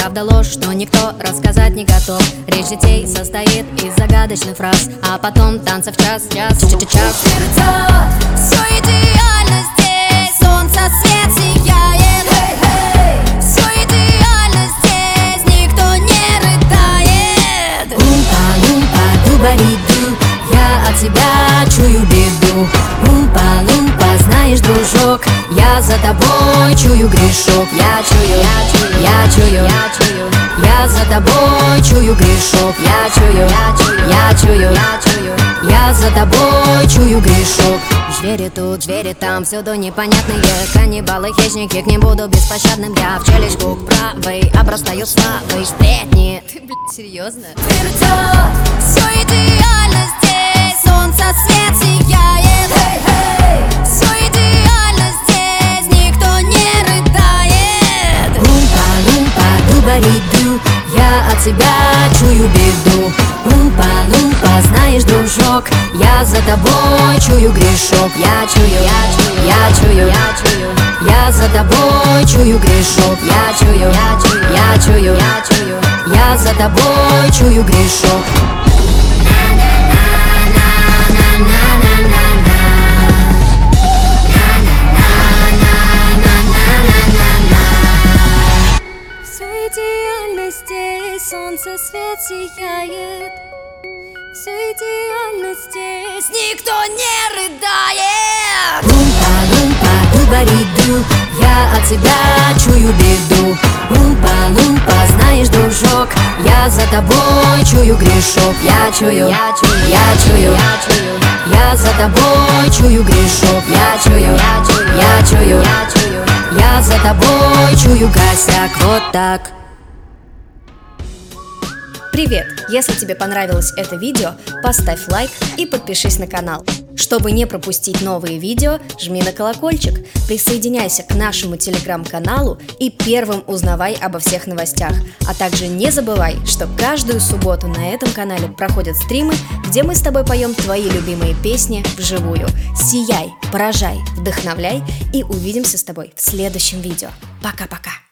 правда ложь, что никто рассказать не готов. Речь детей состоит из загадочных фраз, а потом танцев час. Все идеально здесь, солнце, свет сияет. Все идеально здесь, никто не рыдает. Умпа-лумпа, дубариду, я от тебя чую беду. Умпа-лумпа, знаешь, дружок, я за тобой чую грешок. Я чую, я за тобой чую грешок. Я за тобой чую грешок. Звери тут, звери там, всюду непонятные каннибалы, хищники, к ним буду беспощадным. Я в челюсть к правой обрастаю славой. Сплетни. Ты, блядь, серьезно? Все идеально здесь, солнце, свет сияет. Все идеально здесь, никто не рыдает. Умпа-лумпа, дубариду, я от тебя чую беду. Умпа-лумпа, знаешь, дружок, я за тобой чую грешок. Я за тобой чую грешок. Я за тобой чую грешок. Все идеально здесь, солнце, свет сияет. Все идеально здесь, никто не рыдает. Умпа-лумпа, дубариду, я от тебя чую беду. Умпа-лумпа, знаешь, дружок, я за тобой чую грешок. Я за тобой чую грешок. Я за тобой чую косяк. Вот так. Привет! Если тебе понравилось это видео, поставь лайк и подпишись на канал. Чтобы не пропустить новые видео, жми на колокольчик, присоединяйся к нашему телеграм-каналу и первым узнавай обо всех новостях. А также не забывай, что каждую субботу на этом канале проходят стримы, где мы с тобой поем твои любимые песни вживую. Сияй, поражай, вдохновляй и увидимся с тобой в следующем видео. Пока-пока!